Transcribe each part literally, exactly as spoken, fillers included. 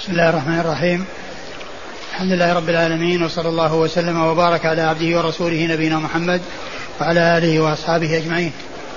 بسم الله الرحمن الرحيم. الحمد لله رب العالمين، وصلى الله وسلم وبارك على عبده ورسوله نبينا محمد وعلى آله وأصحابه أجمعين.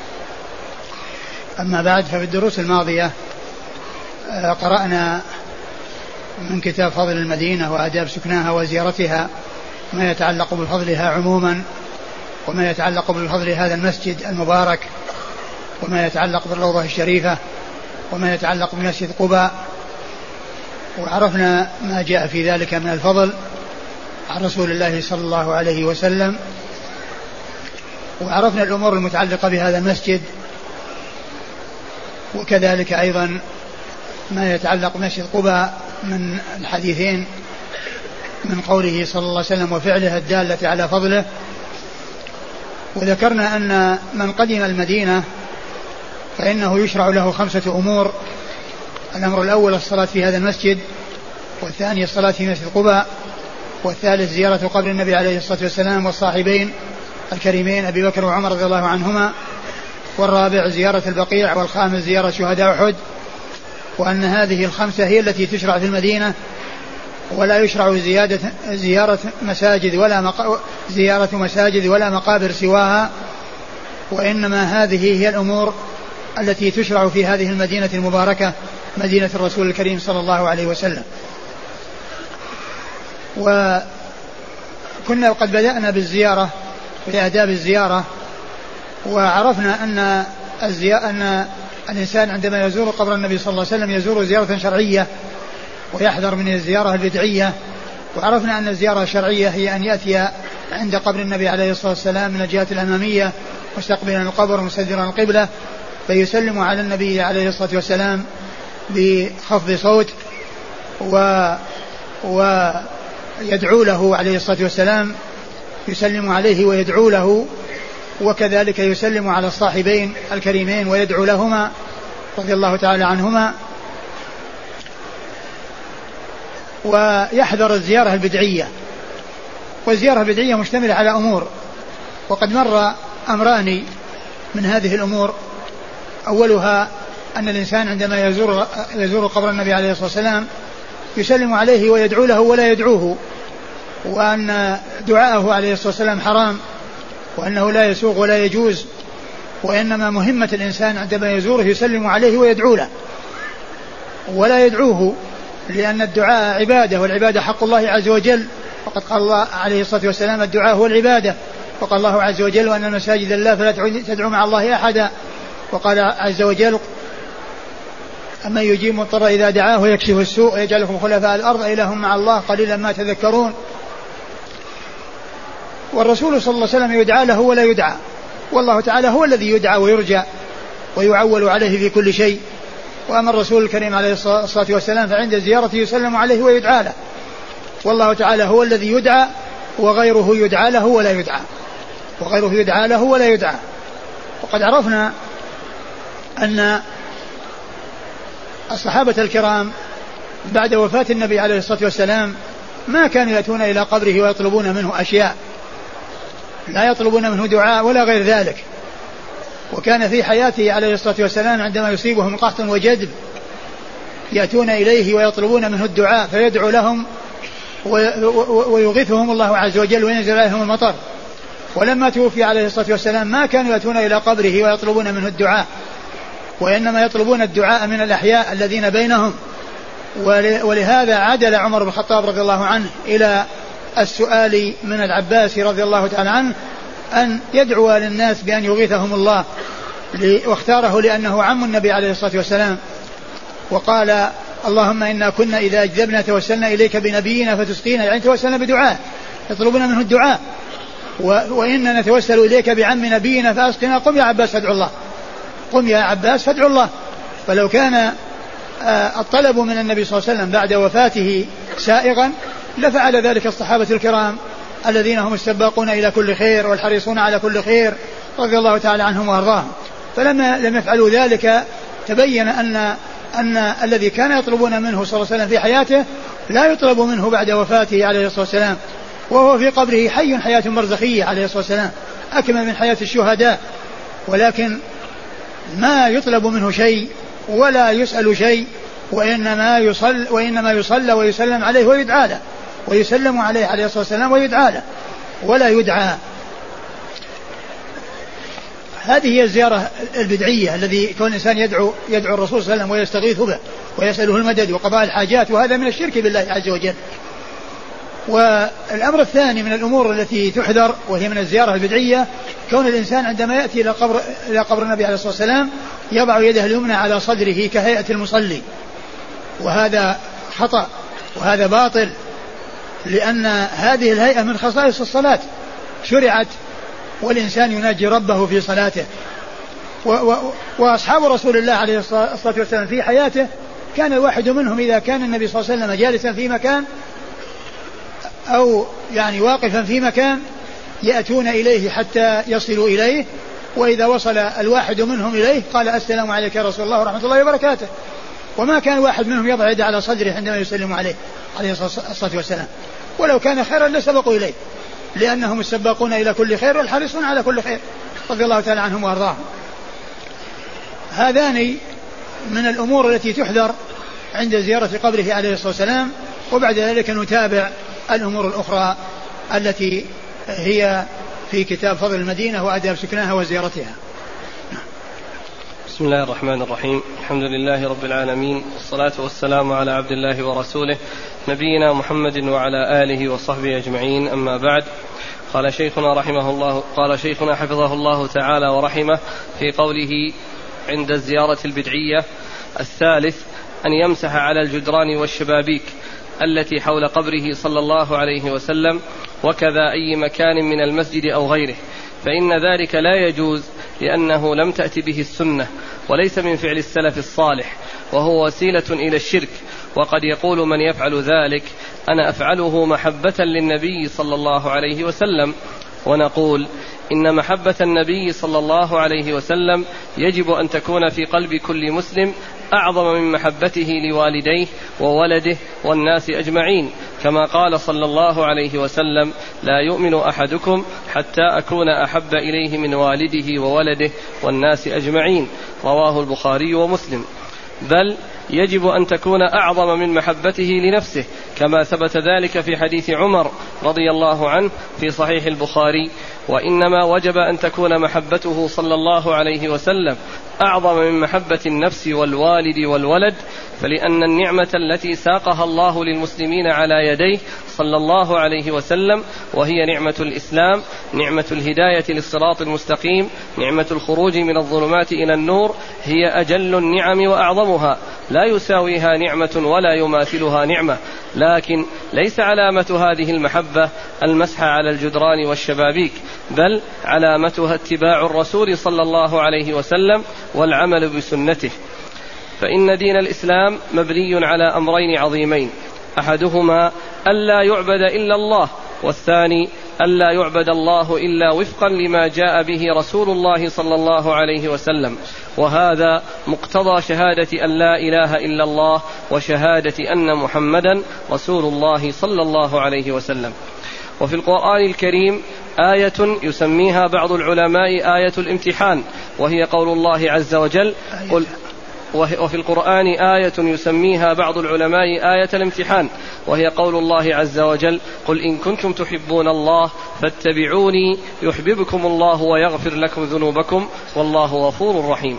أما بعد، ففي الدروس الماضية قرأنا من كتاب فضل المدينة وآداب سكناها وزيارتها ما يتعلق بفضلها عموما، وما يتعلق بفضل هذا المسجد المبارك، وما يتعلق بالروضة الشريفة، وما يتعلق بمسجد قباء، وعرفنا ما جاء في ذلك من الفضل عن رسول الله صلى الله عليه وسلم، وعرفنا الأمور المتعلقة بهذا المسجد، وكذلك أيضا ما يتعلق بمسجد قباء من الحديثين من قوله صلى الله عليه وسلم وفعله الدالة على فضله. وذكرنا أن من قدم المدينة فإنه يشرع له خمسة أمور: الأمر الأول الصلاة في هذا المسجد، والثاني الصلاة في مسجد قباء، والثالث زيارة قبر النبي عليه الصلاة والسلام والصاحبين الكريمين أبي بكر وعمر رضي الله عنهما، والرابع زيارة البقيع، والخامس زيارة شهداء أحد. وأن هذه الخمسة هي التي تشرع في المدينة، ولا يشرع زيادة زيارة مساجد ولا مق... زيارة مساجد ولا مقابر سواها، وإنما هذه هي الأمور التي تشرع في هذه المدينة المباركة، مدينة الرسول الكريم صلى الله عليه وسلم. وكنا قد بدأنا بالزيارة بآداب الزيارة، وعرفنا أن الزيارة أن الإنسان عندما يزور قبر النبي صلى الله عليه وسلم يزور زيارة شرعية ويحذر من الزيارة البدعية. وعرفنا أن الزيارة الشرعية هي أن يأتي عند قبر النبي عليه الصلاة والسلام من الجهة الأمامية مستقبلا القبر مستدبرا القبلة، فيسلم على النبي عليه الصلاة والسلام بخفض صوت و ويدعو له عليه الصلاة والسلام، يسلم عليه ويدعو له، وكذلك يسلم على الصاحبين الكريمين ويدعو لهما رضي الله تعالى عنهما، ويحذر الزيارة البدعية. والزيارة البدعية مشتملة على أمور، وقد مر أمران من هذه الأمور. أولها أن الإنسان عندما يزور يزور قبر النبي عليه الصلاة والسلام يسلم عليه ويدعو له ولا يدعوه، وأن دعاءه عليه الصلاة والسلام حرام، وأنه لا يسوغ ولا يجوز، وإنما مهمة الإنسان عندما يزوره يسلم عليه ويدعو له ولا يدعوه، لأن الدعاء عبادة، والعبادة حق الله عز وجل. وقد قال الله عليه الصلاة والسلام الدعاء هو العبادة، وقال الله عز وجل وأن المساجد لله فلا تدعوا مع الله أحدا. وقال عز وجل أما يجيب مضطر إذا دعاه ويكشف السوء ويجعلكم خلفاء الأرض إله مع الله قليلا ما تذكرون. والرسول صلى الله عليه وسلم يدعى له ولا يدعى، والله تعالى هو الذي يدعى ويرجى ويعول عليه في كل شيء. وأما الرسول الكريم عليه الصلاة والسلام فعند زيارته يسلم عليه ويدعى له، والله تعالى هو الذي يدعى، وغيره يدعى له ولا يدعى وغيره يدعى له ولا يدعى. وقد عرفنا أن الصحابة الكرام بعد وفاة النبي عليه الصلاة والسلام ما كانوا يأتون إلى قبره ويطلبون منه أشياء، لا يطلبون منه دعاء ولا غير ذلك. وكان في حياته عليه الصلاة والسلام عندما يصيبهم قحط وجدب يأتون إليه ويطلبون منه الدعاء فيدعو لهم ويغيثهم الله عز وجل وينزل عليهم المطر. ولما توفي عليه الصلاة والسلام ما كانوا يأتون إلى قبره ويطلبون منه الدعاء، وإنما يطلبون الدعاء من الأحياء الذين بينهم. ولهذا عدل عمر بن الخطاب رضي الله عنه إلى السؤال من العباس رضي الله تعالى عنه أن يدعو للناس بأن يغيثهم الله، واختاره لأنه عم النبي عليه الصلاة والسلام. وقال اللهم إنا كنا إذا أجذبنا توسلنا إليك بنبينا فتسقينا، يعني توسلنا بدعاء يطلبون منه الدعاء، وإننا نتوسل إليك بعم نبينا فأسقنا، قم يا عباس فادعو الله، قم يا عباس فادعو الله. فلو كان الطلب من النبي صلى الله عليه وسلم بعد وفاته سائغا لفعل ذلك الصحابة الكرام الذين هم السباقون إلى كل خير والحريصون على كل خير رضي الله تعالى عنهم وارضاهم. فلما لم يفعلوا ذلك تبين أن أن الذي كان يطلبون منه صلى الله عليه وسلم في حياته لا يطلب منه بعد وفاته عليه الصلاة والسلام، وهو في قبره حي حياة برزخية عليه الصلاة والسلام أكمل من حياة الشهداء. ولكن ما يطلب منه شيء ولا يسأل شيء وإنما يصل وإنما يصلى ويسلم عليه ويدعى له، ويسلم عليه عليه الصلاة والسلام ويدعى له ولا يدعى. هذه هي الزيارة البدعية الذي كون الإنسان يدعو يدعو الرسول صلى الله عليه وسلم ويستغيث به ويسأله المدد وقضاء الحاجات، وهذا من الشرك بالله عز وجل. والأمر الثاني من الأمور التي تحذر وهي من الزيارة البدعية كون الإنسان عندما يأتي إلى قبر إلى قبر النبي عليه الصلاة والسلام يضع يده اليمنى على صدره كهيئة المصلي، وهذا خطأ وهذا باطل، لأن هذه الهيئة من خصائص الصلاة شرعت والإنسان يناجي ربه في صلاته. و و وأصحاب رسول الله عليه الصلاة والسلام في حياته كان الواحد منهم إذا كان النبي صلى الله عليه وسلم جالسا في مكان أو يعني واقفا في مكان يأتون إليه حتى يصلوا إليه، وإذا وصل الواحد منهم إليه قال السلام عليك يا رسول الله ورحمة الله وبركاته، وما كان واحد منهم يضع يده على صدره عندما يسلم عليه عليه الصلاة والسلام، ولو كان خيرا لسبقوا إليه لأنهم السباقون إلى كل خير والحريصون على كل خير رضي الله تعالى عنهم وأرضاهم. هذان من الأمور التي تحذر عند زيارة قبره عليه الصلاة والسلام، وبعد ذلك نتابع الأمور الأخرى التي هي في كتاب فضل المدينة وآداب سكنها وزيارتها. بسم الله الرحمن الرحيم، الحمد لله رب العالمين، والصلاة والسلام على عبد الله ورسوله نبينا محمد وعلى آله وصحبه أجمعين، أما بعد. قال شيخنا رحمه الله قال شيخنا حفظه الله تعالى ورحمه في قوله عند الزيارة البدعية: الثالث أن يمسح على الجدران والشبابيك التي حول قبره صلى الله عليه وسلم، وكذا أي مكان من المسجد أو غيره، فإن ذلك لا يجوز لأنه لم تأت به السنة وليس من فعل السلف الصالح، وهو وسيلة إلى الشرك. وقد يقول من يفعل ذلك: أنا أفعله محبة للنبي صلى الله عليه وسلم. ونقول: إن محبة النبي صلى الله عليه وسلم يجب أن تكون في قلب كل مسلم أعظم من محبته لوالديه وولده والناس أجمعين، كما قال صلى الله عليه وسلم: لا يؤمن أحدكم حتى أكون أحب إليه من والده وولده والناس أجمعين، رواه البخاري ومسلم. بل يجب أن تكون أعظم من محبته لنفسه، كما ثبت ذلك في حديث عمر رضي الله عنه في صحيح البخاري: وإنما وجب أن تكون محبته صلى الله عليه وسلم أعظم من محبة النفس والوالد والولد، فلأن النعمة التي ساقها الله للمسلمين على يديه صلى الله عليه وسلم، وهي نعمة الإسلام، نعمة الهداية للصراط المستقيم، نعمة الخروج من الظلمات إلى النور، هي أجل النعم وأعظمها، لا يساويها نعمة ولا يماثلها نعمة. لكن ليس علامة هذه المحبة المسح على الجدران والشبابيك، بل علامتها اتباع الرسول صلى الله عليه وسلم والعمل بسنته. فإن دين الإسلام مبني على أمرين عظيمين: أحدهما ألا يعبد إلا الله، والثاني ألا يعبد الله إلا وفقا لما جاء به رسول الله صلى الله عليه وسلم. وهذا مقتضى شهادة أن لا إله إلا الله وشهادة أن محمدا رسول الله صلى الله عليه وسلم. وفي القرآن الكريم آية يسميها بعض العلماء آية الامتحان، وهي قول الله عز وجل: قل وفي القرآن آية يسميها بعض العلماء آية الامتحان، وهي قول الله عز وجل: قل إن كنتم تحبون الله فاتبعوني يحببكم الله ويغفر لكم ذنوبكم والله غفور رحيم.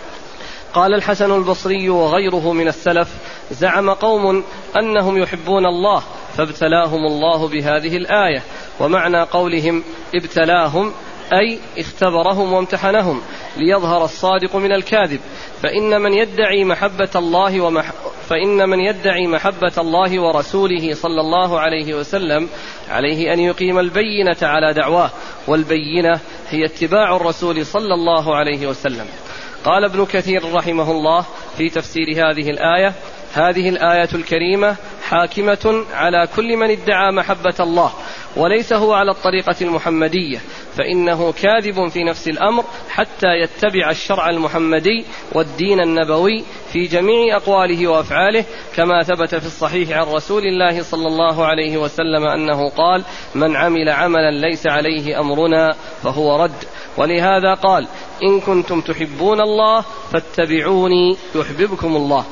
قال الحسن البصري وغيره من السلف: زعم قوم أنهم يحبون الله فابتلاهم الله بهذه الآية. ومعنى قولهم ابتلاهم أي اختبرهم وامتحنهم ليظهر الصادق من الكاذب. فإن من يدعي محبة الله ومح... فإن من يدعي محبة الله ورسوله صلى الله عليه وسلم عليه أن يقيم البينة على دعواه، والبينة هي اتباع الرسول صلى الله عليه وسلم. قال ابن كثير رحمه الله في تفسير هذه الآية: هذه الآية الكريمة حاكمة على كل من ادعى محبة الله وليس هو على الطريقة المحمدية، فإنه كاذب في نفس الأمر حتى يتبع الشرع المحمدي والدين النبوي في جميع أقواله وأفعاله، كما ثبت في الصحيح عن رسول الله صلى الله عليه وسلم أنه قال: من عمل عملا ليس عليه أمرنا فهو رد. ولهذا قال: إن كنتم تحبون الله فاتبعوني يحببكم الله،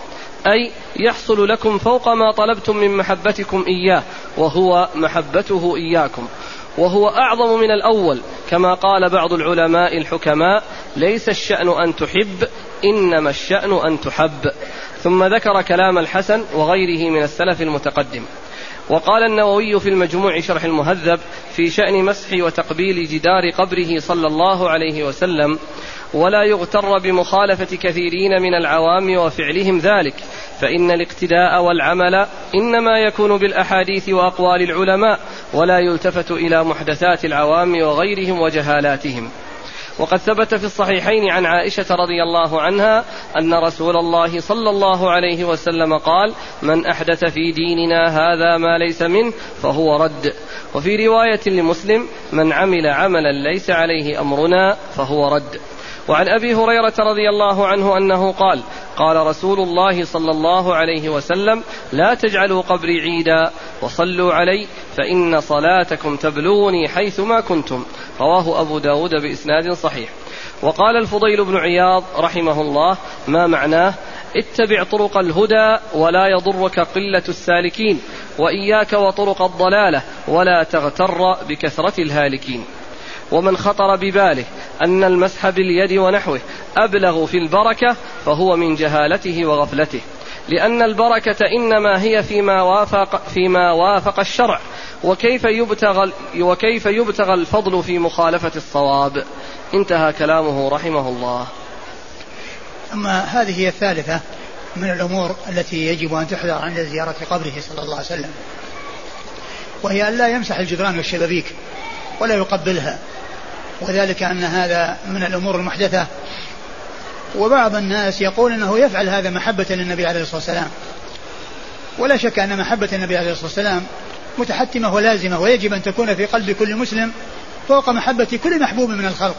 أي يحصل لكم فوق ما طلبتم من محبتكم إياه، وهو محبته إياكم، وهو أعظم من الأول، كما قال بعض العلماء الحكماء: ليس الشأن أن تحب، إنما الشأن أن تحب. ثم ذكر كلام الحسن وغيره من السلف المتقدم. وقال النووي في المجموع شرح المهذب في شأن مسح وتقبيل جدار قبره صلى الله عليه وسلم: ولا يغتر بمخالفة كثيرين من العوام وفعلهم ذلك، فإن الاقتداء والعمل إنما يكون بالأحاديث وأقوال العلماء، ولا يلتفت إلى محدثات العوام وغيرهم وجهالاتهم. وقد ثبت في الصحيحين عن عائشة رضي الله عنها أن رسول الله صلى الله عليه وسلم قال: من أحدث في ديننا هذا ما ليس منه فهو رد. وفي رواية لمسلم: من عمل عملا ليس عليه أمرنا فهو رد. وعن أبي هريرة رضي الله عنه أنه قال: قال رسول الله صلى الله عليه وسلم: لا تجعلوا قبري عيدا وصلوا علي فإن صلاتكم تبلغني حيثما كنتم. رواه أبو داود بإسناد صحيح. وقال الفضيل بن عياض رحمه الله: ما معناه؟ اتبع طرق الهدى ولا يضرك قلة السالكين، وإياك وطرق الضلالة ولا تغتر بكثرة الهالكين. ومن خطر بباله أن المسح باليد ونحوه أبلغ في البركة فهو من جهالته وغفلته، لأن البركة إنما هي فيما وافق, فيما وافق الشرع، وكيف يبتغى, وكيف يبتغى الفضل في مخالفة الصواب. انتهى كلامه رحمه الله. أما هذه هي الثالثة من الأمور التي يجب أن تحذر عند زيارة قبره صلى الله عليه وسلم، وهي أن لا يمسح الجدران والشبابيك ولا يقبلها، وذلك أن هذا من الأمور المحدثة. وبعض الناس يقول أنه يفعل هذا محبة للنبي عليه الصلاة والسلام، ولا شك أن محبة النبي عليه الصلاة والسلام متحتمة ولازمة، ويجب أن تكون في قلب كل مسلم فوق محبة كل محبوب من الخلق.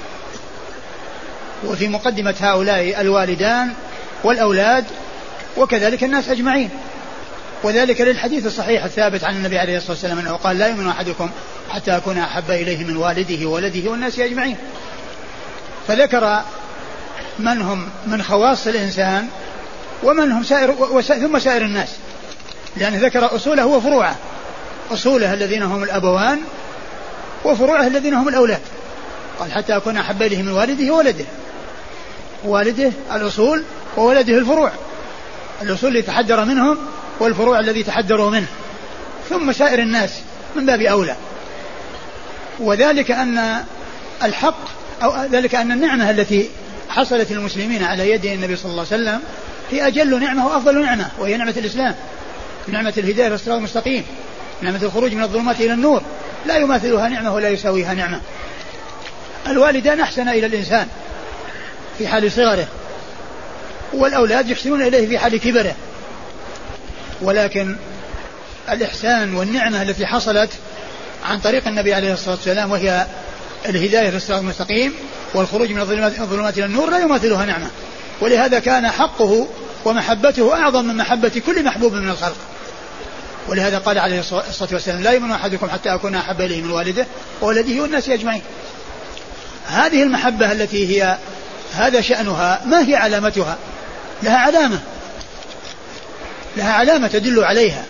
وفي مقدمة هؤلاء الوالدان والأولاد وكذلك الناس أجمعين، وذلك للحديث الصحيح الثابت عن النبي عليه الصلاة والسلام أنه قال: لا يؤمن أحدكم حتى أكون أحب إليه من والده وولده والناس أجمعين. فذكر من هم من خواص الإنسان ومن هم سائر ثم سائر الناس، لأنه ذكر أصوله وفروعه، أصوله الذين هم الأبوان وفروعه الذين هم الأولاد. قال: حتى أكون أحب إليه من والده وولده، والده الأصول وولده الفروع، الأصول اللي تحدر منهم والفروع الذي تحدروا منه، ثم سائر الناس من باب أولى. وذلك أن الحق أو ذلك أن النعمة التي حصلت للمسلمين على يد النبي صلى الله عليه وسلم هي أجل نعمة وأفضل نعمة، وهي نعمة الإسلام، نعمة الهداية والصراط المستقيم، نعمة الخروج من الظلمات إلى النور، لا يماثلها نعمة ولا يساويها نعمة. الوالدان أحسن إلى الإنسان في حال صغره، والأولاد يحسنون إليه في حال كبره، ولكن الإحسان والنعمة التي حصلت عن طريق النبي عليه الصلاة والسلام وهي الهداية للصراط المستقيم والخروج من الظلمات إلى النور لا يماثلها نعمة، ولهذا كان حقه ومحبته أعظم من محبة كل محبوب من الخلق. ولهذا قال عليه الصلاة والسلام: لا يؤمن أحدكم حتى أكون أحب إليه من والده وولده والناس أجمعين. هذه المحبة التي هي هذا شأنها، ما هي علامتها؟ لها علامة، لها علامة تدل عليها.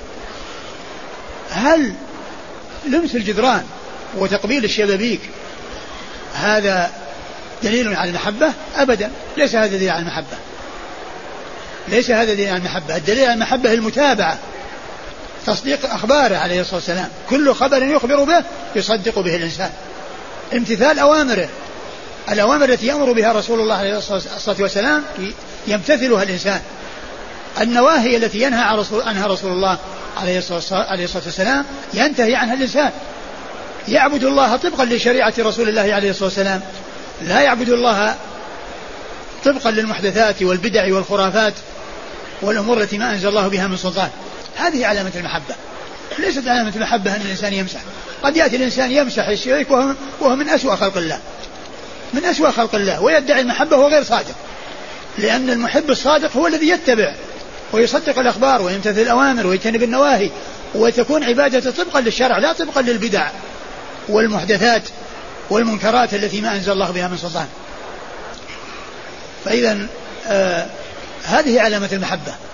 هل لمس الجدران وتقبيل الشبابيك هذا دليل على المحبة؟ أبدا، ليس هذا دليل على المحبة، ليس هذا دليل على المحبة. الدليل على المحبة المتابعة، تصديق أخباره عليه الصلاة والسلام، كل خبر يخبر به يصدق به الإنسان، امتثال أوامره، الأوامر التي يأمر بها رسول الله عليه الصلاة والسلام يمتثلها الإنسان، النواهي التي ينهى عنها رسول الله عليه الصلاة والسلام ينتهي عنها الإنسان. يعبد الله طبقا لشريعة رسول الله عليه الصلاة والسلام، لا يعبد الله طبقا للمحدثات والبدع والخرافات والأمور التي ما أنزل الله بها من سلطان. هذه علامة المحبة، ليست علامة المحبة أن الإنسان يمسح. قد يأتي الإنسان يمسح الشريك وهو, وهو من أسوأ خلق الله، من أسوأ خلق الله، ويدعي المحبة وهو غير صادق، لأن المحب الصادق هو الذي يتبع ويصدق الأخبار ويمتثل الأوامر ويجتنب النواهي، وتكون عبادة طبقا للشرع لا طبقا للبدع والمحدثات والمنكرات التي ما أنزل الله بها من سلطان. فإذا آه هذه علامة المحبة،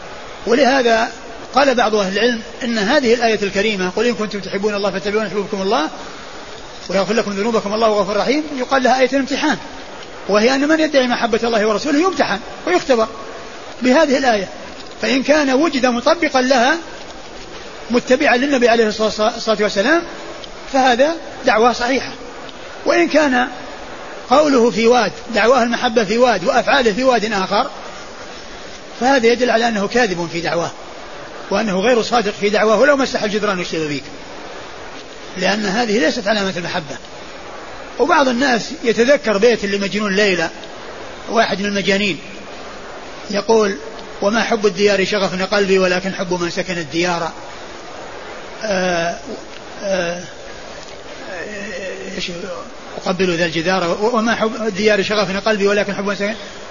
ولهذا قال بعض أهل العلم إن هذه الآية الكريمة قل إن كنتم تحبون الله فاتبعون يحببكم الله ويغفر لكم ذنوبكم الله غفور رحيم يقال لها آية الامتحان، وهي أن من يدعي محبة الله ورسوله يمتحن ويختبر بهذه الآية، فإن كان وجد مطبقا لها متبعا للنبي عليه الصلاة والسلام فهذا دعوة صحيحة، وإن كان قوله في واد دعواه المحبة في واد وأفعاله في واد آخر فهذا يدل على أنه كاذب في دعواه وأنه غير صادق في دعواه ولو مسح الجدران والشبابيك، لأن هذه ليست علامة المحبة. وبعض الناس يتذكر بيت لمجنون ليلى واحد من المجانين يقول وما حب الديار شغفنا قلبي ولكن حب من سكن الديار آآ آآ أقبل ذا الجدار وما حب الديار شغفنا قلبي ولكن حب من سكن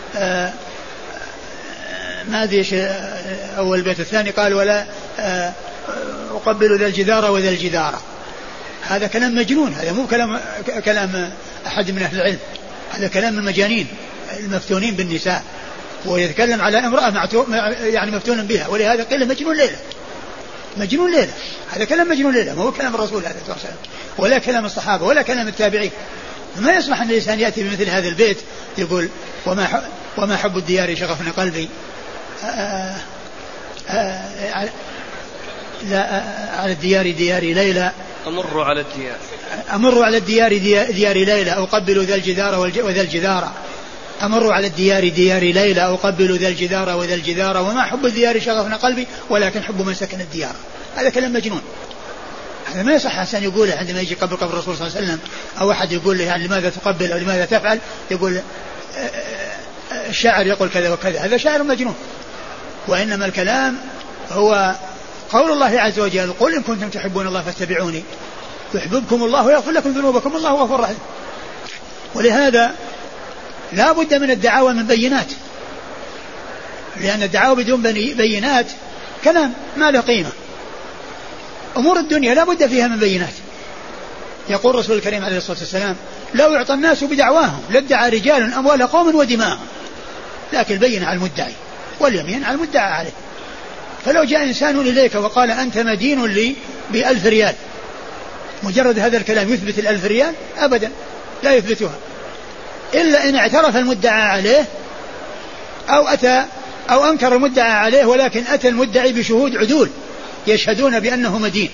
ما أدري إيش أول بيت الثاني قال ولا أقبل ذا الجدار وذا الجدار. هذا كلام مجنون، هذا مو كلام كلام أحد من أهل العلم، هذا كلام المجانين المفتونين بالنساء، ويتكلم على امرأة يعني مفتون بها، ولهذا قيل مجنون ليلى مجنون ليلى هذا كلام مجنون ليلى، ما هو كلام الرسول عليه الصلاة والسلام ولا كلام الصحابة ولا كلام التابعين. ما يصلح أن الإنسان يأتي بمثل هذا البيت يقول وما وما حب الديار شغفنا قلبي آآ آآ لا على الديار ديار ليلى أمر على الديار أمر على الديار ديار ليلى أقبل ذا الجدار وذا الجدار أمر على الديار ديار ليلى أقبل ذا الجدار وذا الجدار وما حب الديار شغفنا قلبي ولكن حب من سكن الديار. هذا كلام مجنون، هذا ما يصح حسن يقوله عندما يجي قبل قبر الرسول صلى الله عليه وسلم أو أحد يقول له يعني لماذا تقبل أو لماذا تفعل يقول الشاعر يقول كذا وكذا، هذا شاعر مجنون. وإنما الكلام هو قول الله عز وجل قل إن كنتم تحبون الله فاتبعوني يحببكم الله ويغفر لكم ذنوبكم الله غفور رحيم. ولهذا لا بد من الدعاوى من بينات، لأن الدعاوى بدون بينات كلام ما له قيمة. أمور الدنيا لا بد فيها من بينات. يقول الرسول الكريم عليه الصلاة والسلام لو يعطى الناس بدعواهم لادعى رجال أموال قوم ودماءهم، لكن البين على المدعي واليمين على المدعى عليه. فلو جاء إنسان إليك وقال أنت مدين لي بألف ريال، مجرد هذا الكلام يثبت الألف ريال؟ أبدا لا يثبتها، إلا إن اعترف المدعى عليه أو أتى أو أنكر المدعى عليه ولكن أتى المدعي بشهود عدول يشهدون بأنه مدين.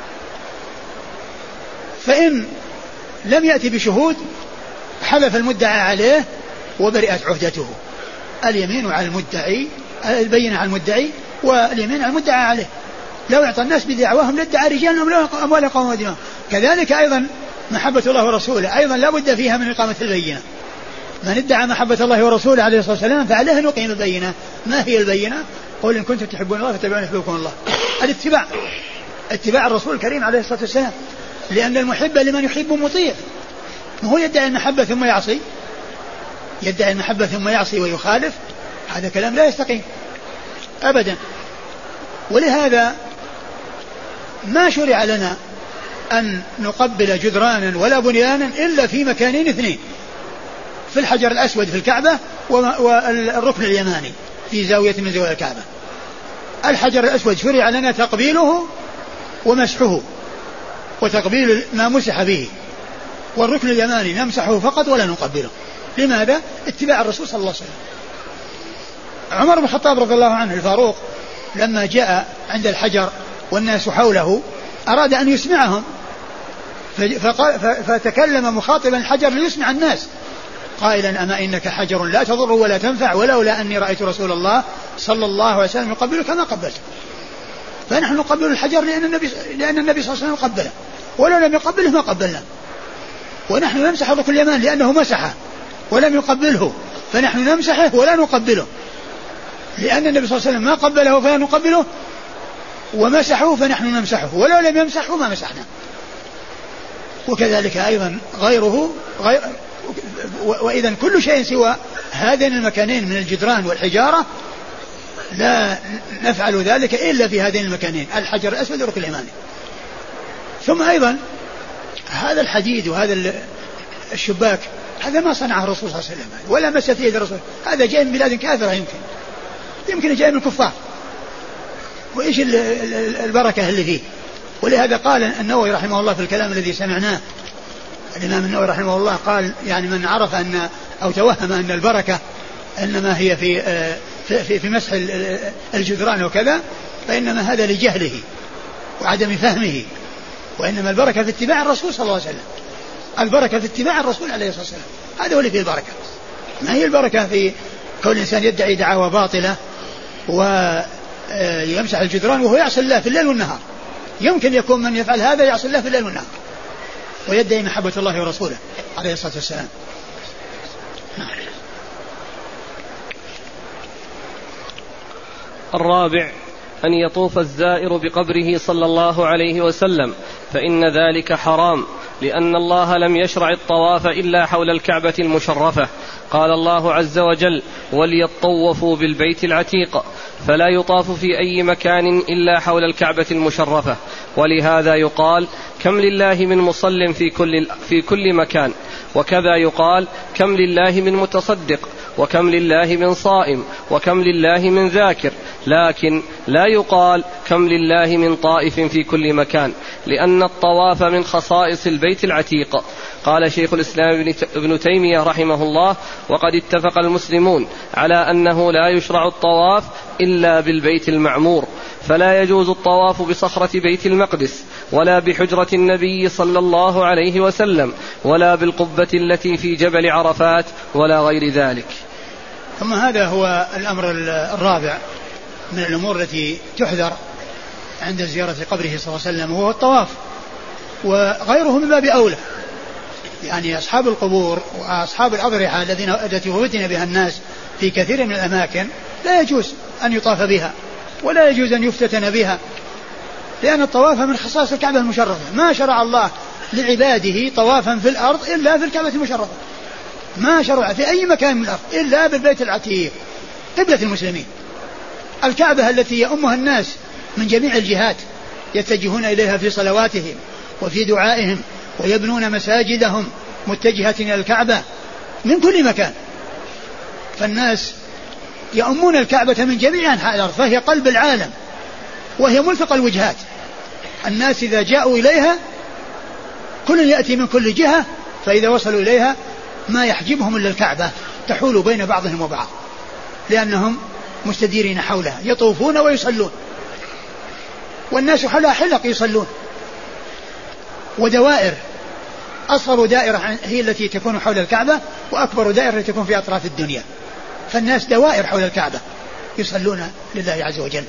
فإن لم يأتي بشهود حلف المدعى عليه وبرئت عهدته. اليمين على المدعي البينة على المدعي واليمين على المدعى عليه. لو اعطى الناس بدعواهم لادعى رجال أموال قوم ودماءهم. كذلك أيضا محبة الله ورسوله أيضا لا بد فيها من إقامة البينة. من ادعى محبة الله ورسوله عليه الصلاة والسلام فعليه أن يقيم البينة. ما هي البينة؟ قل إن كنتم تحبون الله فاتبعوني يحببكم الله. الاتباع، اتباع الرسول الكريم عليه الصلاة والسلام، لأن المحب لمن يحب مطيع. ما هو يدعي المحبة ثم يعصي، يدعي المحبة ثم يعصي ويخالف، هذا كلام لا يستقيم أبدا. ولهذا ما شرع لنا أن نقبل جدرانا ولا بنيانا إلا في مكانين اثنين، في الحجر الأسود في الكعبة والركن اليماني في زاوية من زوايا الكعبة. الحجر الأسود شرع لنا تقبيله ومسحه وتقبيل ما مسح به، والركن اليماني نمسحه فقط ولا نقبله. لماذا؟ اتباع الرسول صلى الله عليه وسلم. عمر بن الخطاب رضي الله عنه الفاروق لما جاء عند الحجر والناس حوله أراد أن يسمعهم فتكلم مخاطبا الحجر ليسمع الناس قائلا أما إنك حجر لا تضر ولا تنفع ولولا أني رأيت رسول الله صلى الله عليه وسلم يقبلك ما قبلت. فنحن نقبل الحجر لأن النبي, لأن النبي صلى الله عليه وسلم قبله، ولو لم يقبله ما قبلنا. ونحن نمسح الركن اليماني لأنه مسحه ولم يقبله، فنحن نمسحه ولا نقبله، لأن النبي صلى الله عليه وسلم ما قبله فلا نقبله، ومسحه فنحن نمسحه ولو لم يمسحه ما مسحنا. وكذلك أيضا غيره غير. وإذا كل شيء سوى هذين المكانين من الجدران والحجارة لا نفعل ذلك إلا في هذين المكانين، الحجر الأسود والركن اليماني. ثم أيضا هذا الحديد وهذا الشباك هذا ما صنعه الرسول صلى الله عليه وسلم ولا مس فيه الرسول، هذا جاي من بلاد كافرة، يمكن يمكن جاي من الكفار، وإيش البركة اللي فيه. ولهذا قال النووي رحمه الله في الكلام الذي سمعناه، الإمام النووي رحمه الله قال يعني من عرف أن أو توهم أن البركة إنما هي في في, في مسح الجدران وكذا، فإنما هذا لجهله وعدم فهمه، وإنما البركة في اتباع الرسول صلى الله عليه وسلم. البركة في اتباع الرسول عليه الصلاة والسلام، هذا هو اللي فيه البركة. ما هي البركة في كون الإنسان يدعي دعاوى باطلة ويمسح الجدران وهو يعصي الله في الليل والنهار؟ يمكن يكون من يفعل هذا يعصي الله في الليل والنهار ويدعي محبة الله ورسوله عليه الصلاة والسلام. الرابع أن يطوف الزائر بقبره صلى الله عليه وسلم، فإن ذلك حرام، لأن الله لم يشرع الطواف إلا حول الكعبة المشرفة. قال الله عز وجل: وليطوفوا بالبيت العتيق، فلا يطاف في أي مكان إلا حول الكعبة المشرفة. ولهذا يقال: كم لله من مصل في كل, في كل مكان. وكذا يقال: كم لله من متصدق، وكم لله من صائم، وكم لله من ذاكر، لكن لا يقال كم لله من طائف في كل مكان، لأن الطواف من خصائص البيت العتيق. قال شيخ الإسلام ابن تيمية رحمه الله: وقد اتفق المسلمون على أنه لا يشرع الطواف إلا بالبيت المعمور، فلا يجوز الطواف بصخرة بيت المقدس، ولا بحجرة النبي صلى الله عليه وسلم، ولا بالقبة التي في جبل عرفات، ولا غير ذلك. ثم هذا هو الأمر الرابع من الأمور التي تحذر عند زيارة قبره صلى الله عليه وسلم، وهو الطواف، وغيره من باب أولى. يعني أصحاب القبور وأصحاب الأضرحة الذين التي فتن بها الناس في كثير من الأماكن لا يجوز أن يطاف بها، ولا يجوز أن يفتتن بها، لأن الطواف من خصائص الكعبة المشرفة. ما شرع الله لعباده طوافا في الأرض إلا في الكعبة المشرفة، ما شرع في أي مكان من الأرض إلا بالبيت العتيق قبلة المسلمين، الكعبة التي يؤمها الناس من جميع الجهات يتجهون إليها في صلواتهم وفي دعائهم، ويبنون مساجدهم متجهة إلى الكعبة من كل مكان. فالناس يؤمون الكعبة من جميع أنحاء الأرض، فهي قلب العالم وهي ملتقى الوجهات. الناس إذا جاءوا إليها كل يأتي من كل جهة، فإذا وصلوا إليها ما يحجبهم إلا الكعبة تحول بين بعضهم وبعض، لأنهم مستديرين حولها يطوفون ويصلون، والناس حولها حلق يصلون ودوائر. أصغر دائرة هي التي تكون حول الكعبة، وأكبر دائرة تكون في أطراف الدنيا. فالناس دوائر حول الكعبة يصلون لله عز وجل.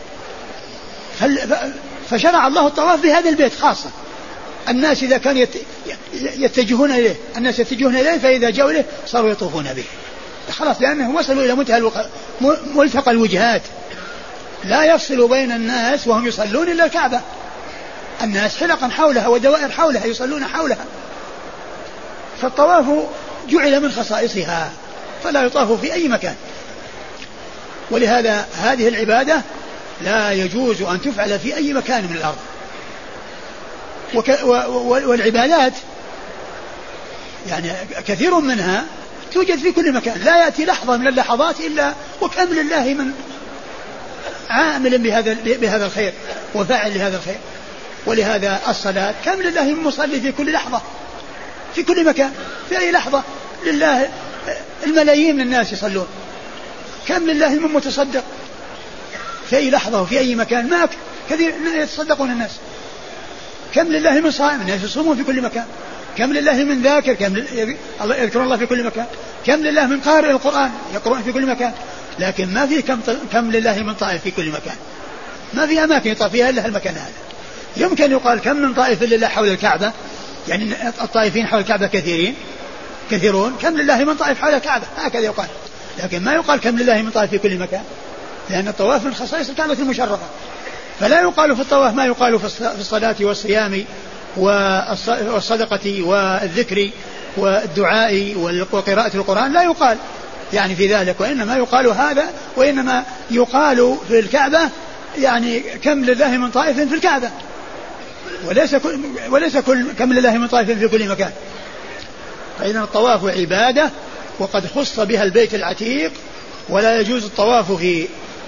فشرع الله الطواف بهذا البيت خاصة. الناس إذا كانوا يتجهون إليه الناس يتجهون إليه فإذا جاءوا إليه صاروا يطوفون به خلاص، لأنهم وصلوا إلى منتهى ملتقى الوجهات، لا يفصل بين الناس وهم يصلون إلا الكعبة. الناس حلقا حولها ودوائر حولها يصلون حولها، فالطواف جعل من خصائصها فلا يطاف في أي مكان. ولهذا هذه العبادة لا يجوز أن تفعل في أي مكان من الأرض. وك والعبادات يعني كثير منها توجد في كل مكان، لا يأتي لحظة من اللحظات إلا وكم لله من عامل بهذا بهذا الخير وفاعل لهذا الخير. ولهذا الصلاة كم لله من مصلي في كل لحظة في كل مكان، في أي لحظة لله الملايين من الناس يصلون. كم لله من متصدق في أي لحظة وفي أي مكان، ما كثير يتصدقون الناس. كم لله من صائم، الناس يصومون في كل مكان. كم لله من ذاكر، كم الله يذكر الله في كل مكان. كم لله من قارئ القرآن يقرؤون في كل مكان. لكن ما في كم, كم لله من طائف في كل مكان، ما في أماكن يطاف فيها إلا المكان هذا. يمكن يقال كم من طائف لله حول الكعبة، يعني الطائفين حول الكعبة كثيرين كثيرون، كم لله من طائف حول الكعبة، هكذا يقال. لكن ما يقال كم لله من طائف في كل مكان، لأن الطواف من خصائص الكعبة المشرفة. فلا يقال في الطواف ما يقال في الصلاة والصيام والصدقة والذكر والدعاء وقراءة القرآن، لا يقال يعني في ذلك، وإنما يقال هذا، وإنما يقال في الكعبة يعني كم لله من طائف في الكعبة، وليس كل, وليس كل كم لله من طائف في كل مكان. فإذا الطواف عبادة وقد خص بها البيت العتيق، ولا يجوز الطواف في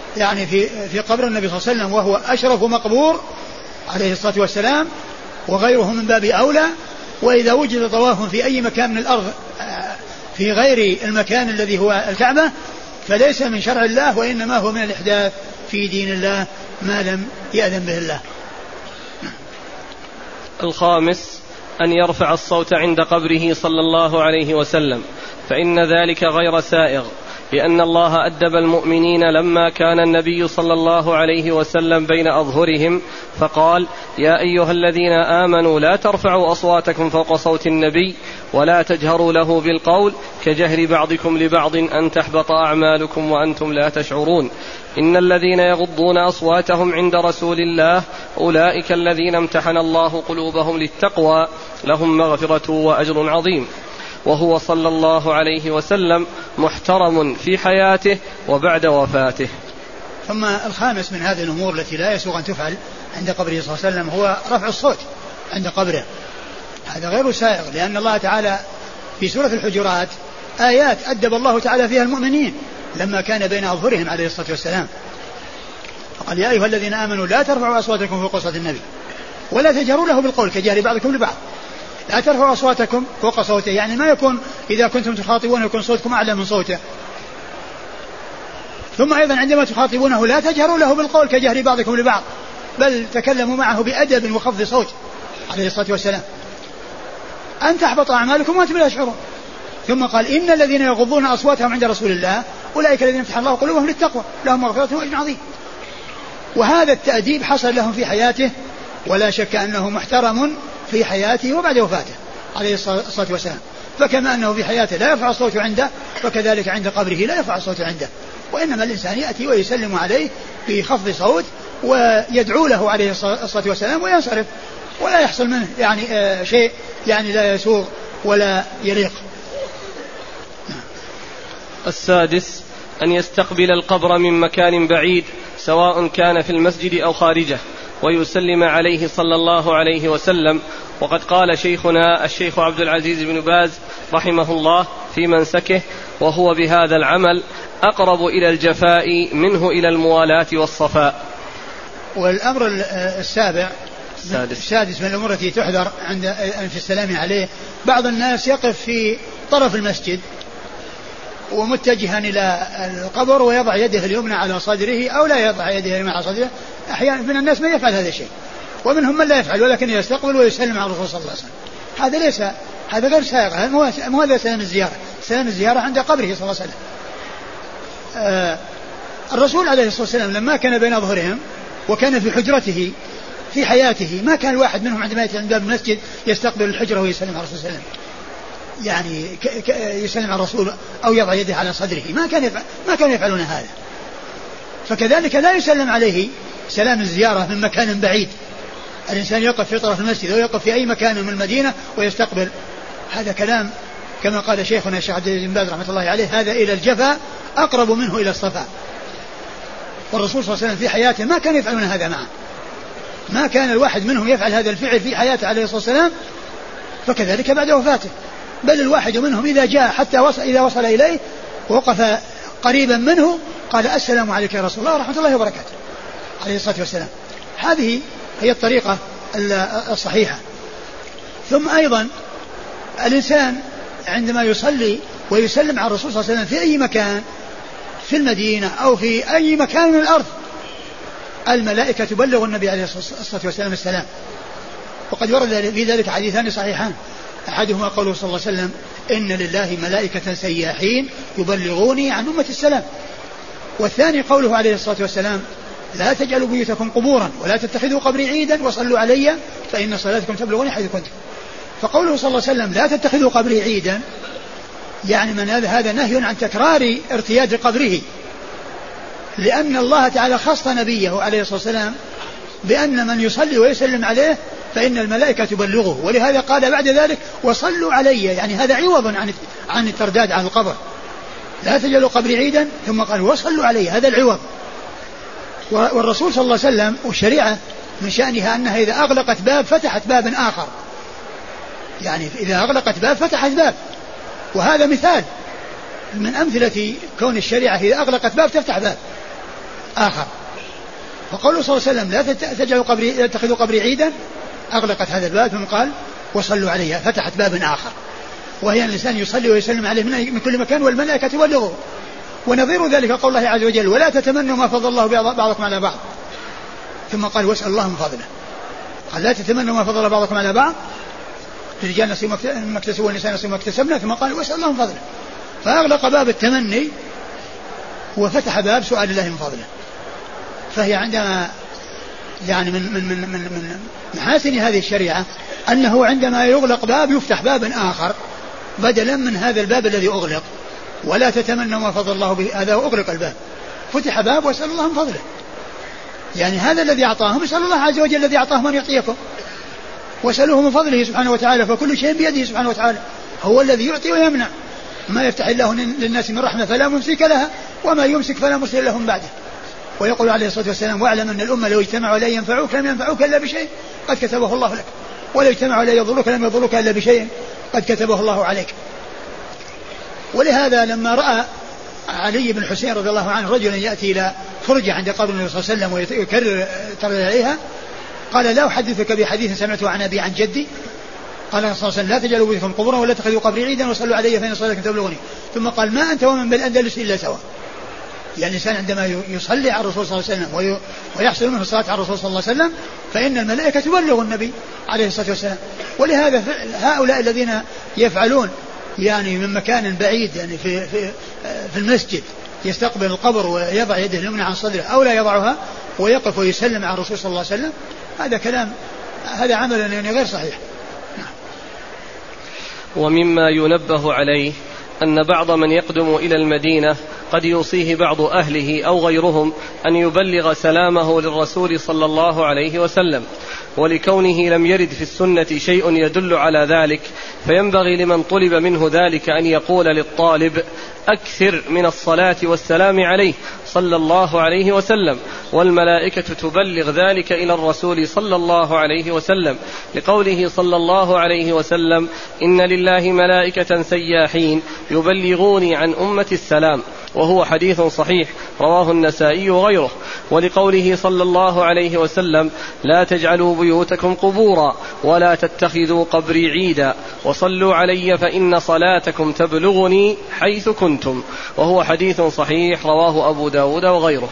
يعني في في قبر النبي صلى الله عليه وسلم وهو أشرف مقبور عليه الصلاة والسلام وغيره من باب أولى. وإذا وجد طواف في أي مكان من الأرض في غير المكان الذي هو الكعبة فليس من شرع الله وإنما هو من الإحداث في دين الله ما لم يأذن به الله. الخامس أن يرفع الصوت عند قبره صلى الله عليه وسلم، فإن ذلك غير سائغ، لأن الله أدب المؤمنين لما كان النبي صلى الله عليه وسلم بين أظهرهم فقال: يا أيها الذين آمنوا لا ترفعوا أصواتكم فوق صوت النبي ولا تجهروا له بالقول كجهر بعضكم لبعض أن تحبط أعمالكم وأنتم لا تشعرون. إن الذين يغضون أصواتهم عند رسول الله أولئك الذين امتحن الله قلوبهم للتقوى لهم مغفرة وأجر عظيم. وهو صلى الله عليه وسلم محترم في حياته وبعد وفاته. ثم الخامس من هذه الأمور التي لا يسوغ أن تفعل عند قبره صلى الله عليه وسلم هو رفع الصوت عند قبره. هذا غير سائغ، لأن الله تعالى في سورة الحجرات آيات أدب الله تعالى فيها المؤمنين لما كان بين أظهرهم عليه الصلاة والسلام، فقال: يا أيها الذين آمنوا لا ترفعوا أصواتكم فوق صوت النبي ولا تجهروا له بالقول كجهر بعضكم لبعض. لا ترفعوا أصواتكم فوق صوته، يعني ما يكون إذا كنتم تخاطبون يكون صوتكم أعلى من صوته. ثم أيضا عندما تخاطبونه لا تجهروا له بالقول كجهر بعضكم لبعض، بل تكلموا معه بأدب وخفض صوت عليه الصلاة والسلام أن تحبط أعمالكم وأنتم لا تشعرون. ثم قال: إن الذين يغضون أصواتهم عند رسول الله أولئك الذين امتحن الله قلوبهم للتقوى لهم مغفرة وأجر عظيم. وهذا التأديب حصل لهم في حياته، ولا شك أنه محترم في حياته وبعد وفاته عليه الصلاة والسلام. فكما أنه في حياته لا يرفع الصوت عنده فكذلك عند قبره لا يرفع الصوت عنده، وإنما الإنسان يأتي ويسلم عليه بخفض صوت ويدعو له عليه الصلاة والسلام وينصرف، ولا يحصل منه يعني آه شيء يعني لا يسوغ ولا يليق. السادس أن يستقبل القبر من مكان بعيد سواء كان في المسجد أو خارجه ويسلم عليه صلى الله عليه وسلم. وقد قال شيخنا الشيخ عبد العزيز بن باز رحمه الله في منسكه: وهو بهذا العمل أقرب إلى الجفاء منه إلى الموالاة والصفاء. والأمر السابع السادس, السادس من الأمور التي تحذر عند في السلام عليه: بعض الناس يقف في طرف المسجد ومتجها إلى القبر ويضع يده اليمنى على صدره أو لا يضع يده اليمنى على صدره. أحيانا من الناس من يفعل هذا الشيء ومنهم من لا يفعل، ولكن يستقبل ويسلم على الرسول صلى الله عليه وسلم. هذا ليس هذا غير سائغ، مو هذا سلام الزيارة. سلام الزيارة عند قبره صلى الله عليه وسلم. آه الرسول عليه الصلاة والسلام لما كان بين أظهرهم وكان في حجرته في حياته ما كان الواحد منهم عندما يأتي عند باب المسجد يستقبل الحجرة ويسلم على الرسول صلى الله عليه وسلم، يعني ك- ك- يسلم على الرسول أو يضع يده على صدره. ما كان يفعل ما كانوا يفعلون هذا. فكذلك لا يسلم عليه سلام الزيارة من مكان بعيد. الإنسان يقف في طرف المسجد أو يقف في أي مكان من المدينة ويستقبل. هذا كلام كما قال شيخنا الشيخ عبد العزيز بن باز رحمة الله عليه: هذا إلى الجفا أقرب منه إلى الصفا. والرسول صلى الله عليه وسلم في حياته ما كان يفعلون هذا معه، ما كان الواحد منهم يفعل هذا الفعل في حياته عليه الصلاة والسلام، فكذلك بعد وفاته. بل الواحد منهم إذا جاء حتى وصل إذا وصل إليه ووقف قريبا منه قال: السلام عليك يا رسول الله ورحمة الله وبركاته عليه الصلاة والسلام. هذه هي الطريقة الصحيحة. ثم أيضا الإنسان عندما يصلي ويسلم على الرسول صلى الله عليه وسلم في أي مكان في المدينة أو في أي مكان من الأرض، الملائكة تبلغ النبي عليه الصلاة والسلام السلام. وقد ورد في ذلك حديثان صحيحان: أحدهما قوله صلى الله عليه وسلم: إن لله ملائكة سياحين يبلغوني عن أمة السلام. والثاني قوله عليه الصلاة والسلام: لا تجعلوا بيوتكم قبورا ولا تتخذوا قبري عيدا وصلوا علي فإن صلاتكم تبلغوني حيث كنتم. فقوله صلى الله عليه وسلم: لا تتخذوا قبري عيدا، يعني من هذا هذا نهي عن تكرار ارتياد قبره، لأن الله تعالى خص نبيه عليه الصلاة والسلام بأن من يصلي ويسلم عليه فإن الملائكة تبلغه، ولهذا قال بعد ذلك: وصلوا علي، يعني هذا عوض عن عن الترداد عن القبر. لا تجعلوا قبري عيدا، ثم قال: وصلوا علي، هذا العوض. والرسول صلى الله عليه وسلم والشريعة من شأنها أنها إذا أغلقت باب فتحت باب آخر، يعني إذا أغلقت باب فتحت باب. وهذا مثال من أمثلة كون الشريعة إذا أغلقت باب تفتح باب. آخر. فقوله صلى الله عليه وسلم لا تجعلوا قبري لا تتخذوا قبري عيدا أغلقت هذا الباب، ثم قال وصلوا عليها، فتحت باب آخر وهي أن الإنسان يصلي ويسلم عليه من كل مكان والملائكة تبلغه. ونظير ذلك قول الله عز وجل ولا تتمنوا ما فضل الله بعضكم على بعض، ثم قال واسأل الله من فضله. قال لا تتمنوا ما فضل بعضكم على بعض، الرجال نصيب ما اكتسبوا والنساء نصيب ما اكتسبنا، ثم قال واسأل الله من فضله. فأغلق باب التمني وفتح باب سؤال الله من فضله. فهي عندما يعني من من من من, من محاسن هذه الشريعة أنه عندما يغلق باب يفتح باب آخر بدلا من هذا الباب الذي أغلق. ولا تتمنوا ما فضل الله به، هذا أغلق الباب، فتح باب واسأل الله من فضله. يعني هذا الذي أعطاهم، اسأل الله عز وجل الذي أعطاهم أن يعطيكم، واسألوه من فضله سبحانه وتعالى، فكل شيء بيده سبحانه وتعالى، هو الذي يعطي ويمنع. ما يفتح الله للناس من رحمة فلا ممسك لها وما يمسك فلا مرسل لهم بعده. ويقول عليه الصلاة والسلام واعلم أن الأمة لو اجتمعوا لا ينفعوك لم ينفعوك إلا بشيء قد كتبه الله لك، ولو اجتمعوا لا يضروك لم يضروك إلا بشيء قد كتبه الله عليك. ولهذا لما رأى علي بن الحسين رضي الله عنه رجلا يأتي إلى فرجة عند قبر النبي صلى الله عليه وسلم ويكرر تردد عليها، قال لا أحدثك بحديث سمعته عن أبي عن جدي، قال صلى الله عليه وسلم لا تجعلوا بيوتكم قبورا ولا تتخذوا قبري عيدا وصلوا علي فإن صلاتكم تبلغني. ثم قال ما أنت ومن بالأندلس إلا سواء. يعني الإنسان عندما يصلي على الرسول صلى الله عليه وسلم ويحصل منه الصلاة على الرسول صلى الله عليه وسلم فإن الملائكة تبلغ النبي عليه الصلاة والسلام. ولهذا هؤلاء الذين يفعلون يعني من مكان بعيد يعني في في في المسجد يستقبل القبر ويضع يده اليمنى عن صدره أو لا يضعها ويقف ويسلم على الرسول صلى الله عليه وسلم، هذا كلام هذا عمل يعني غير صحيح. ومما ينبه عليه أن بعض من يقدم إلى المدينة قد يوصيه بعض أهله أو غيرهم أن يبلغ سلامه للرسول صلى الله عليه وسلم، ولكونه لم يرد في السنة شيء يدل على ذلك، فينبغي لمن طلب منه ذلك أن يقول للطالب أكثر من الصلاة والسلام عليه صلى الله عليه وسلم، والملائكة تبلغ ذلك إلى الرسول صلى الله عليه وسلم، لقوله صلى الله عليه وسلم إن لله ملائكة سياحين يبلغوني عن أمة السلام، وهو حديث صحيح رواه النسائي وغيره. ولقوله صلى الله عليه وسلم لا تجعلوا بيوتكم قبورا ولا تتخذوا قبري عيدا وصلوا علي فإن صلاتكم تبلغني حيث كنتم، وهو حديث صحيح رواه أبو داود وغيره.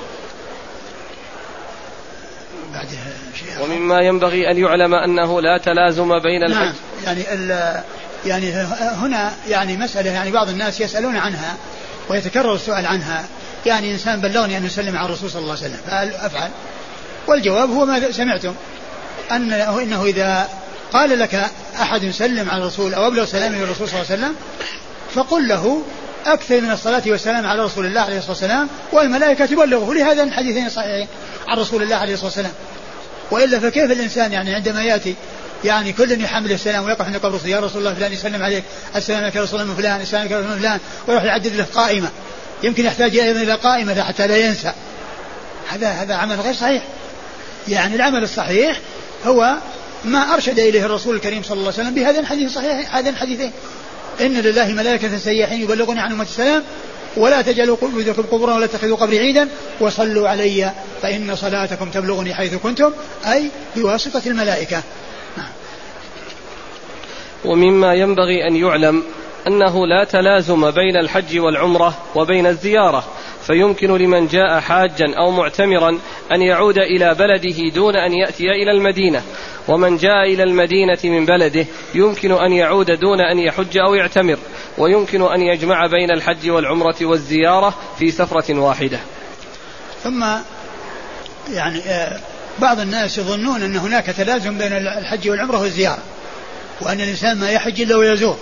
ومما ينبغي أن يعلم أنه لا تلازم بين الحج. نعم يعني, يعني هنا يعني مسألة يعني بعض الناس يسألون عنها ويتكرر السؤال عنها، يعني إنسان بلغني أن يسلم على الرسول صلى الله عليه وسلم فأفعل، والجواب هو ما سمعتم أنه إنه إذا قال لك أحد سلم على الرسول أو أبلغ سلامه للرسول صلى الله عليه وسلم فقل له أكثر من الصلاة والسلام على رسول الله عليه الصلاة والسلام والملائكة تبلغه، لهذا الحديثين صحيحين عن رسول الله عليه الصلاة والسلام. وإلا فكيف الإنسان يعني عندما يأتي يعني كل يحمل السلام ويقف عند قبر يا رسول الله فلان يسلم عليك السلام عليك يا رسول الله من فلان السلام عليك يا رسول الله من فلان ويروح يعدد له قائمة، يمكن يحتاج أيضا إلى قائمة حتى لا ينسى، هذا هذا عمل غير صحيح. يعني العمل الصحيح هو ما أرشد إليه الرسول الكريم صلى الله عليه وسلم بهذا الحديث صحيح، هذا الحديثين إن لله ملائكة سياحين يبلغون عن أمة السلام ولا تجعلوا بيوتكم قبورا ولا تتخذوا قبري عيدا وصلوا علي فإن صلاتكم تبلغني حيث كنتم، أي بواسطة الملائكة. ومما ينبغي أن يعلم أنه لا تلازم بين الحج والعمرة وبين الزيارة، فيمكن لمن جاء حاجا أو معتمرا أن يعود إلى بلده دون أن يأتي إلى المدينة، ومن جاء إلى المدينة من بلده يمكن أن يعود دون أن يحج أو يعتمر، ويمكن أن يجمع بين الحج والعمرة والزيارة في سفرة واحدة. ثم يعني بعض الناس يظنون أن هناك تلازم بين الحج والعمرة والزيارة، وأن الإنسان ما يحج إلا ويزور،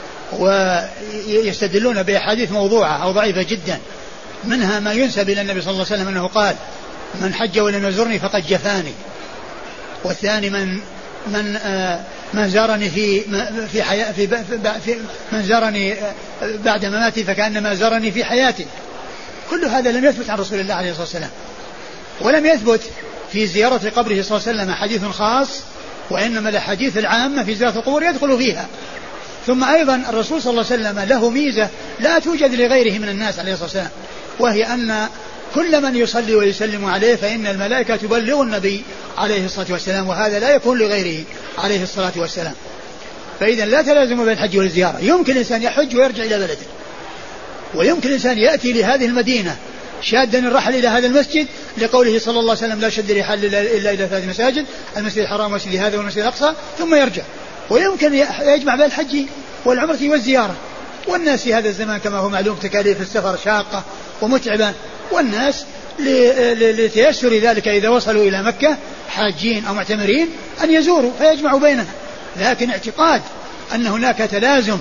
ويستدلون بأحاديث موضوعة أو ضعيفة جدا، منها ما ينسب إلى النبي صلى الله عليه وسلم أنه قال من حج ولم يزرني فقد جفاني، والثاني من من آه من زارني في في حياة في, في من زارني بعد مماتي فكأنما زارني في حياتي. كل هذا لم يثبت عن رسول الله عليه الصلاة والسلام، ولم يثبت في زيارة قبره صلى الله عليه وسلم حديث خاص، وإنما الحديث العامة في زيارة القبور يدخل فيها. ثم أيضا الرسول صلى الله عليه وسلم له ميزة لا توجد لغيره من الناس عليه الصلاة والسلام، وهي أن كل من يصلي ويسلم عليه فإن الملائكة تبلغ النبي عليه الصلاة والسلام، وهذا لا يكون لغيره عليه الصلاة والسلام. فإذا لا تلازم بين الحج والزيارة. يمكن الإنسان يحج ويرجع إلى بلده، ويمكن الإنسان يأتي لهذه المدينة شادا الرحل إلى هذا المسجد لقوله صلى الله عليه وسلم لا شد رحال إلا إلى ثلاث مساجد، المسجد الحرام والمسجد هذا والمسجد الأقصى، ثم يرجع. ويمكن يجمع بين الحج والعمرة والزيارة. والناس في هذا الزمان كما هو معلوم تكاليف السفر شاقة ومتعبة، والناس لتيسر ذلك إذا وصلوا إلى مكة حاجين أو معتمرين أن يزوروا فيجمعوا بينها. لكن اعتقاد أن هناك تلازم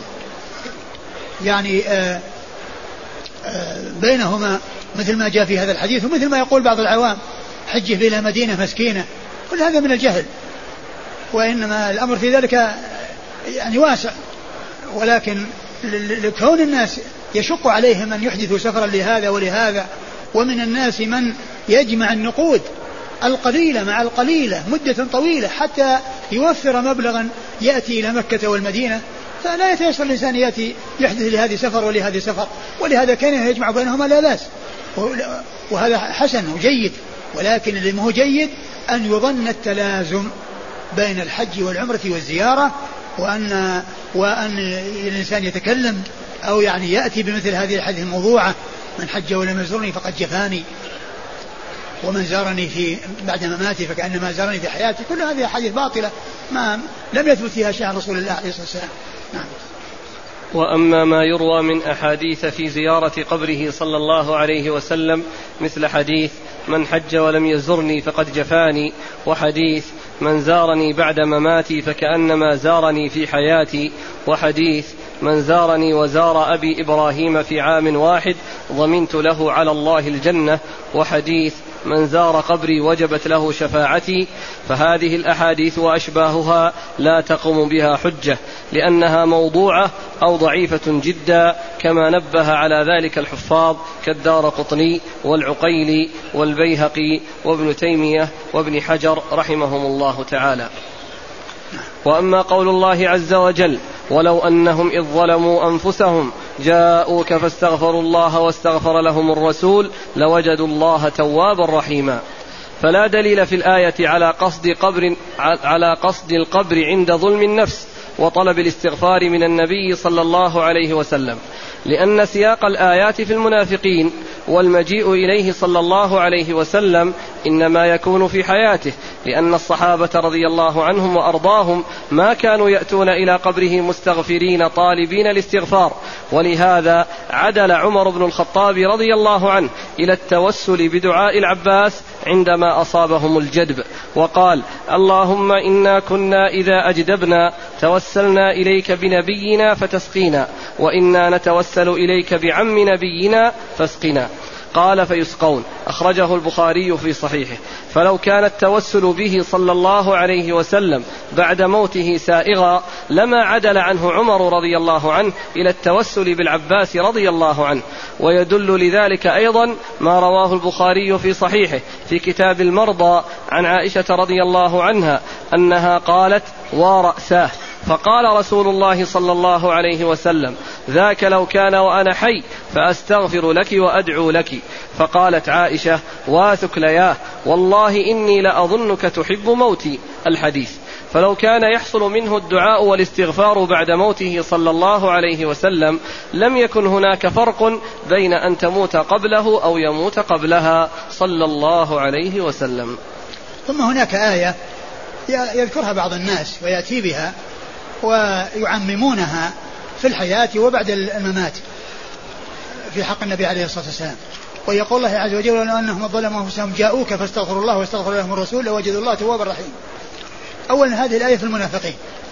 يعني آآ آآ بينهما مثل ما جاء في هذا الحديث، ومثل ما يقول بعض العوام حجه إلى مدينة مسكينة، كل هذا من الجهل، وإنما الأمر في ذلك يعني واسع. ولكن لكون الناس يشق عليهم أن يحدثوا سفرا لهذا ولهذا، ومن الناس من يجمع النقود القليلة مع القليلة مدة طويلة حتى يوفر مبلغا يأتي إلى مكة والمدينة، فلا يتيسر الإنسان يأتي يحدث لهذه سفر ولهذه سفر، ولهذا كان يجمع بينهما لا بأس، وهذا حسن وجيد. ولكن اللي هو جيد أن يظن التلازم بين الحج والعمرة والزيارة، وأن وأن الإنسان يتكلم أو يعني يأتي بمثل هذه الحديث الموضوعة من حج ولم يزرني فقد جفاني، ومن زارني في بعد مماتي فكأنما زارني في حياتي. كل هذه أحاديث باطلة ما لم يثبت فيها شيء عن رسول الله عليه الصلاة والسلام. نعم. وأما ما يروى من أحاديث في زيارة قبره صلى الله عليه وسلم مثل حديث من حج ولم يزرني فقد جفاني، وحديث من زارني بعد مماتي فكأنما زارني في حياتي، وحديث من زارني وزار أبي إبراهيم في عام واحد ضمنت له على الله الجنة، وحديث من زار قبري وجبت له شفاعتي. فهذه الأحاديث وأشباهها لا تقوم بها حجة، لأنها موضوعة أو ضعيفة جدا، كما نبه على ذلك الحفاظ كالدارقطني والعقيلي والبيهقي وابن تيمية وابن حجر رحمهم الله تعالى. وأما قول الله عز وجل ولو أنهم إذ ظلموا أنفسهم جاءوك فاستغفروا الله واستغفر لهم الرسول لوجدوا الله توابا رحيما، فلا دليل في الآية على قصد قبر على قصد القبر عند ظلم النفس وطلب الاستغفار من النبي صلى الله عليه وسلم، لأن سياق الآيات في المنافقين والمجيء إليه صلى الله عليه وسلم إنما يكون في حياته، لأن الصحابة رضي الله عنهم وأرضاهم ما كانوا يأتون إلى قبره مستغفرين طالبين الاستغفار. ولهذا عدل عمر بن الخطاب رضي الله عنه إلى التوسل بدعاء العباس عندما أصابهم الجدب، وقال اللهم إنا كنا إذا أجدبنا توسلنا إليك بنبينا فتسقينا، وإنا نتوسل إليك بعم نبينا فاسقنا. قال فيسقون، أخرجه البخاري في صحيحه. فلو كان التوسل به صلى الله عليه وسلم بعد موته سائغا لما عدل عنه عمر رضي الله عنه إلى التوسل بالعباس رضي الله عنه. ويدل لذلك أيضا ما رواه البخاري في صحيحه في كتاب المرضى عن عائشة رضي الله عنها أنها قالت ورأساه، فقال رسول الله صلى الله عليه وسلم ذاك لو كان وأنا حي فأستغفر لك وأدعو لك. فقالت عائشة واثكلياه والله إني لأظنك تحب موتي الحديث. فلو كان يحصل منه الدعاء والاستغفار بعد موته صلى الله عليه وسلم لم يكن هناك فرق بين أن تموت قبله أو يموت قبلها صلى الله عليه وسلم. ثم هناك آية يذكرها بعض الناس ويأتي بها ويعممونها في الحياة وبعد الممات في حق النبي عليه الصلاة والسلام، ويقول الله عز وجل ولو أنهم ظلموا أنفسهم جاءوك فاستغفروا الله واستغفر لهم الرسول لوجدوا الله توابا رحيما. أولا هذه الآية في المنافقين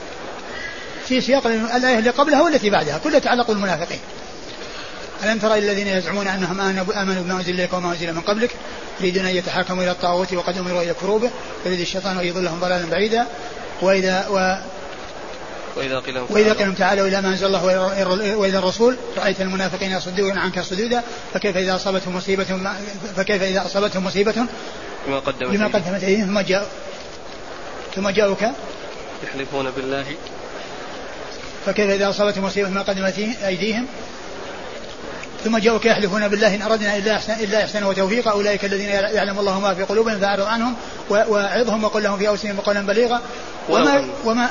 في سياق الآية اللي قبلها والتي بعدها كلها تعلق بالمنافقين. ألم ترى الذين يزعمون أنهم آمنوا بما أنزل إليك وما أنزل من قبلك يريدون أن يتحاكموا إلى الطاغوت وقد أمروا إلى كروبه يريد الشيطان أن يضلهم ضلالا بعيدا وإذا و وإذا قيل لهم تعالوا إلى ما أنزل الله وإلى الرسول رأيت المنافقين يصدون عنك صدودا فكيف إذا أصابتهم مصيبة فكيف إذا أصابتهم مصيبة بما قدمت بما قدمت أيديهم ثم جاءوا ثم جاءوك يحلفون بالله فكيف إذا أصابتهم مصيبة بما قدمت أيديهم ثم جاءوك يحلفون بالله إن أردنا إلا إحسان, إلا إحسان وتوفيقا أولئك الذين يعلم الله ما في قلوبهم فأعرض عنهم وعظهم وقل لهم في أنفسهم قولا بليغا وما وما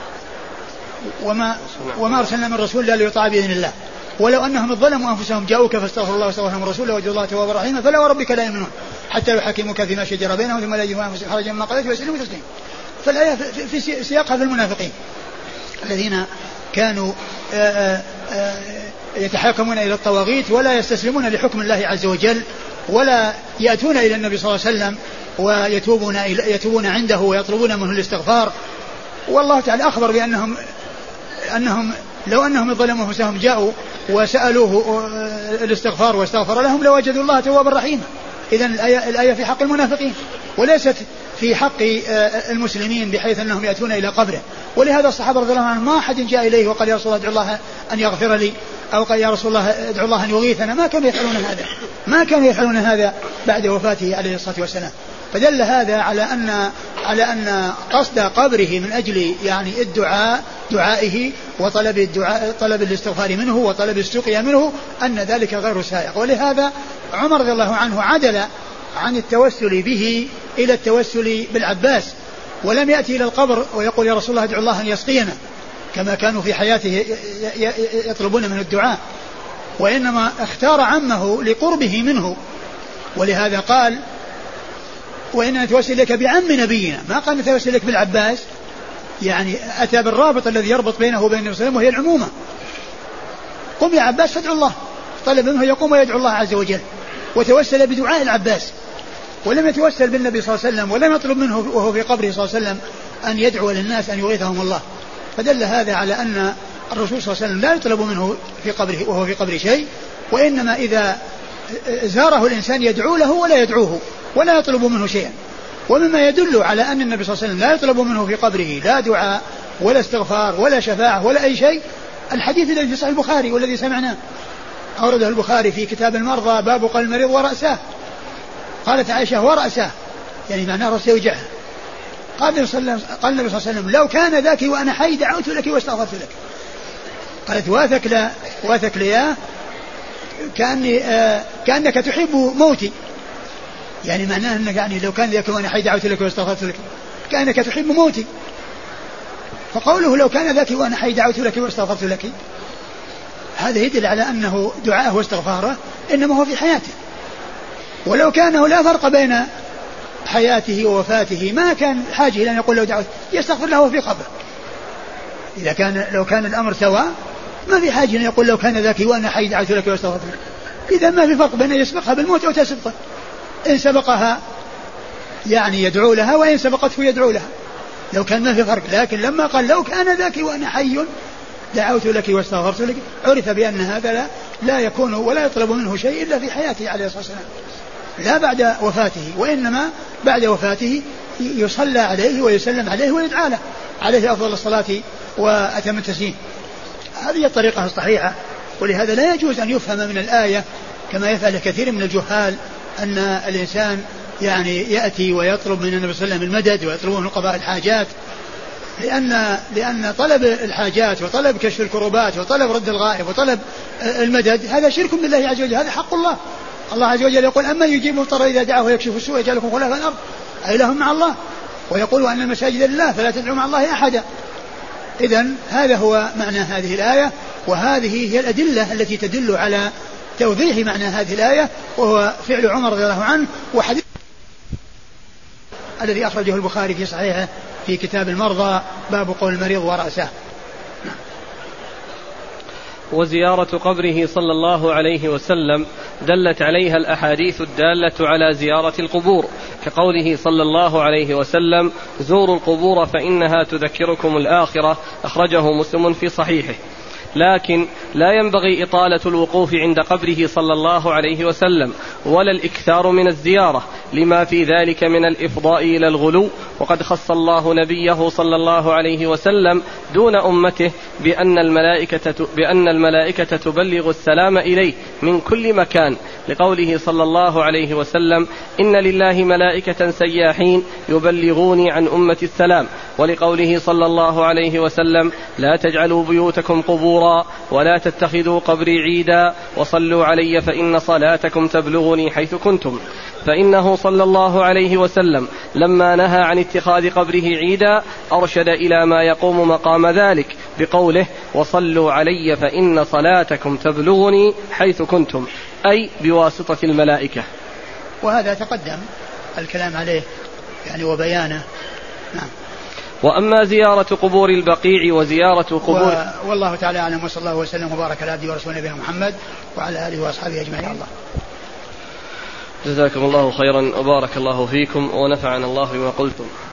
وما وما أرسلنا من رسول إلا ليطاع بإذن الله ولو أنهم ظلموا أنفسهم جاءوك فاستغفروا الله واستغفر لهم الرسول ووجدوا الله توابا رحيما فلا وربك لا يؤمنون حتى يحكموك فيما شجر بينهم ثم لا يجدوا أنفسهم حرجا مما قضيت ويسلموا تسليما. فالآية في سياقها في المنافقين الذين كانوا آآ آآ يتحاكمون إلى الطواغيت ولا يستسلمون لحكم الله عز وجل ولا يأتون إلى النبي صلى الله عليه وسلم ويتوبون يتوبون عنده ويطلبون منه الاستغفار. والله تعالى أخبر بأنهم أنهم لو أنهم ظلموا أنفسهم جاءوا وسألوه الاستغفار واستغفر لهم لوجدوا الله توابا رحيما. إذن الآية, الآية في حق المنافقين وليست في حق المسلمين بحيث أنهم يأتون إلى قبره. ولهذا الصحابة رضي الله عنهم ما أحد جاء إليه وقال يا رسول الله ادعو الله أن يغفر لي أو قال يا رسول الله ادعو الله أن يغيثنا. ما كانوا يفعلون هذا ما كانوا يفعلون هذا بعد وفاته عليه الصلاة والسلام. فدل هذا على أن على أن قصد قبره من أجل يعني الدعاء دعائه وطلب الدعاء طلب الاستغفار منه وطلب السقيا منه أن ذلك غير سائغ. ولهذا عمر رضي الله عنه عدل عن التوسل به إلى التوسل بالعباس ولم يأتي إلى القبر ويقول يا رسول الله ادعو الله أن يسقينا كما كانوا في حياته يطلبون منه الدعاء وإنما اختار عمه لقربه منه. ولهذا قال وإننا نتوسل لك بعم نبينا ما قال نتوسل لك بالعباس يعني أتى بالرابط الذي يربط بينه وبين النبي صلى الله عليه وسلم وهي العمومة. قم يا عباس فادعو الله طلب منه يقوم ويدعو الله عز وجل وتوسل بدعاء العباس ولم يتوسل بالنبي صلى الله عليه وسلم ولم يطلب منه وهو في قبره صلى الله عليه وسلم أن يدعو للناس أن يغيثهم الله. فدل هذا على أن الرسول صلى الله عليه وسلم لا يطلب منه في قبره وهو في قبره شيء وإنما إذا زاره الإنسان يدعو له ولا يدعوه ولا يطلب منه شيئا. ومما يدل على أن النبي صلى الله عليه وسلم لا يطلب منه في قبره لا دعاء ولا استغفار ولا شفاعة ولا أي شيء الحديث الذي في صحيح البخاري والذي سمعناه أورده البخاري في كتاب المرضى باب قال المريض ورأسه. قالت عائشة ورأسه يعني معناه رأسه يوجعها. قال النبي صلى الله عليه وسلم لو كان ذاك وأنا حي دعوت لك واستغفرت لك. قالت واثك لا واثك لياه كأني آه كأنك تحب موتي يعني معناه أنك يعني لو كان ذاك وأنا حي دعوت لك واستغفرت لك كأنك تحب موتي. فقوله لو كان ذاك وأنا حي دعوت لك واستغفرت لك هذا يدل على أنه دعاءه واستغفاره إنما هو في حياته. ولو كانه لا فرق بين حياته ووفاته ما كان حاجة إلى أن يقول له دعوت يستغفر له في قبره. إذا كان لو كان الأمر سواء ما في حاجة أن يقول لو كان ذاك وأنا حي دعوت لك واستغفرت لك. إذا ما في فرق بين يسبقها بالموت أو تسبقه. إن سبقها يعني يدعو لها وإن سبقته يدعو لها لو كان ما في فرق. لكن لما قال لو كان ذاك وأنا حي دعوت لك واستغفرت لك عرف بأن هذا لا, لا يكون ولا يطلب منه شيء إلا في حياته عليه الصلاة والسلام لا بعد وفاته وإنما بعد وفاته يصلى عليه ويسلم عليه ويدعى له عليه أفضل الصلاة وأتم التسليم. هذه الطريقة الصحيحة. ولهذا لا يجوز أن يفهم من الآية كما يفعل كثير من الجهال أن الإنسان يعني يأتي ويطلب من النبي صلى الله عليه وسلم المدد ويطلب منه قضاء الحاجات لأن, لأن طلب الحاجات وطلب كشف الكروبات وطلب رد الغائب وطلب المدد هذا شرك بالله عز وجل. هذا حق الله. الله عز وجل يقول أما يجيب المضطر إذا دعاه ويكشف السوء يجعلكم خلفاء الأرض أإله مع الله ويقول أن المساجد لله فلا تدعوا مع الله أحدا. إذن هذا هو معنى هذه الآية وهذه هي الأدلة التي تدل على توضيح معنى هذه الآية وهو فعل عمر رضي الله عنه وحديث الذي أخرجه البخاري في صحيحه في كتاب المرضى باب قول المريض ورأسه. وزيارة قبره صلى الله عليه وسلم دلت عليها الأحاديث الدالة على زيارة القبور كقوله صلى الله عليه وسلم زوروا القبور فإنها تذكركم الآخرة أخرجه مسلم في صحيحه. لكن لا ينبغي إطالة الوقوف عند قبره صلى الله عليه وسلم ولا الإكثار من الزيارة لما في ذلك من الإفضاء إلى الغلو. وقد خص الله نبيه صلى الله عليه وسلم دون أمته بأن الملائكة, بأن الملائكة تبلغ السلام إليه من كل مكان لقوله صلى الله عليه وسلم إن لله ملائكة سياحين يبلغوني عن أمة السلام. ولقوله صلى الله عليه وسلم لا تجعلوا بيوتكم قبورا ولا تتخذوا قبري عيدا وصلوا علي فإن صلاتكم تبلغني حيث كنتم. فإنه صلى الله عليه وسلم لما نهى عن اتخاذ قبره عيدا أرشد إلى ما يقوم مقام ذلك بقوله وصلوا علي فإن صلاتكم تبلغني حيث كنتم، أي بواسطة الملائكة. وهذا تقدم الكلام عليه يعني وبيانه. نعم. وأما زيارة قبور البقيع وزيارة قبور و... والله تعالى أعلم، وصلى الله وسلم وبارك على عبده ورسوله نبينا محمد وعلى آله وأصحابه أجمعين. الله جزاكم الله خيرا وبارك الله فيكم ونفعنا الله بما قلتم.